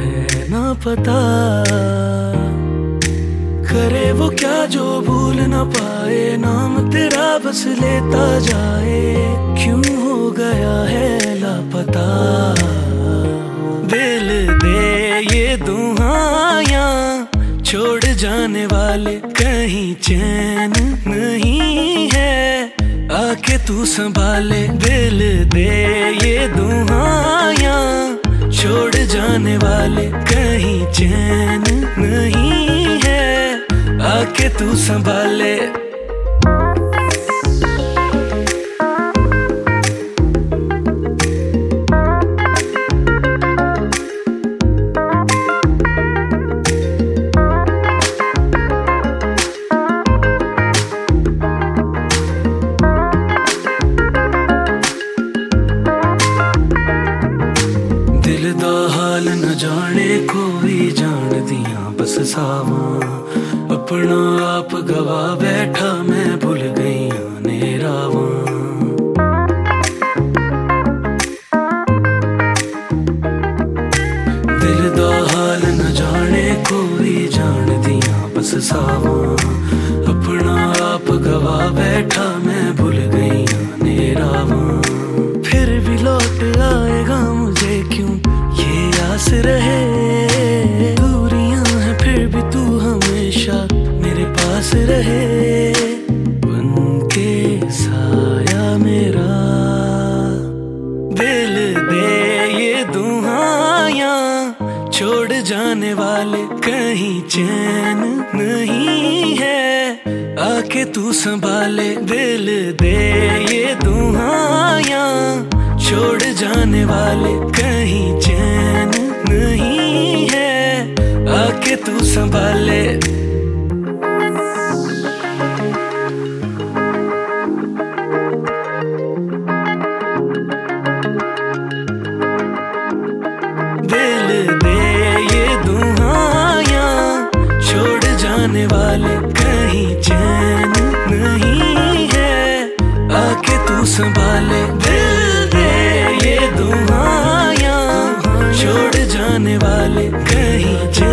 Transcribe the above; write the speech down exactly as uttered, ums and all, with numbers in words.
ना पता करे वो क्या जो भूल ना पाए, नाम तेरा बस लेता जाए, क्यों हो गया है लापता। दिल दे ये दुआयां छोड़ जाने वाले, कहीं चैन नहीं है आके तू संभाले। दिल दे ये दुआयां छोड़ जाने वाले, कहीं चैन नहीं है आके तू संभाले। दिल दा हाल न जाने कोई जान दियां बस सावां, अपना आप गवा बैठा मैं भूल गईयां ने रावां। दिल दा हाल न जाने कोई जान दियां बस सावां, अपना आप गवा बैठा मैं भूल गईयां ने रावां। फिर भी लौट आएगा मुझे क्यों ये आस रहे, दूरियां हैं फिर भी तू हमेशा मेरे पास रहे, बन के साया मेरा। दिल दे ये दुआयां छोड़ जाने वाले, कहीं चैन नहीं है आके तू संभाले। दिल दे ये दुआयां छोड़ जाने वाले, कहीं चैन नहीं है आके तू संभाले। दिल दे ये दुआयां छोड़ जाने वाले, कहीं चैन नहीं है आके तू संभाले। दिल दे ये दुआयां छोड़ जाने वाले, कहीं